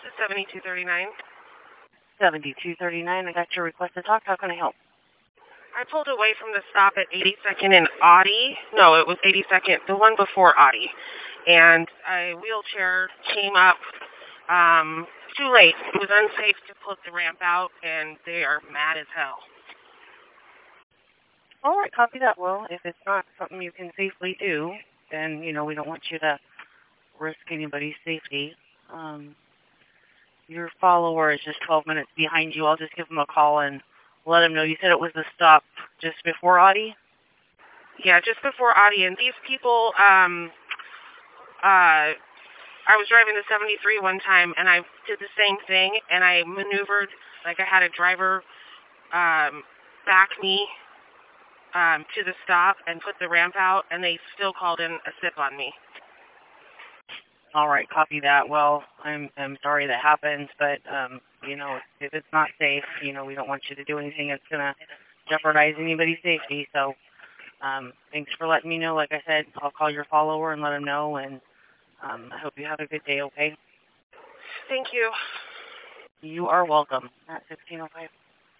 This is 7239. 7239, I got your request to talk. How can I help? I pulled away from the stop at 82nd and Audi. No, it was 82nd, the one before Audi. And a wheelchair came up too late. It was unsafe to put the ramp out, and they are mad as hell. All right, copy that. Well, if it's not something you can safely do, then, we don't want you to risk anybody's safety. Your follower is just 12 minutes behind you. I'll just give him a call and let him know. You said it was the stop just before Audi? Yeah, just before Audi. And these people, I was driving the 73 one time, and I did the same thing, and I maneuvered like I had a driver back me to the stop and put the ramp out, and they still called in a SIP on me. All right, copy that. Well, I'm sorry that happened, but, if it's not safe, we don't want you to do anything that's going to jeopardize anybody's safety. So thanks for letting me know. Like I said, I'll call your follower and let him know, and I hope you have a good day, okay? Thank you. You are welcome. At 1605.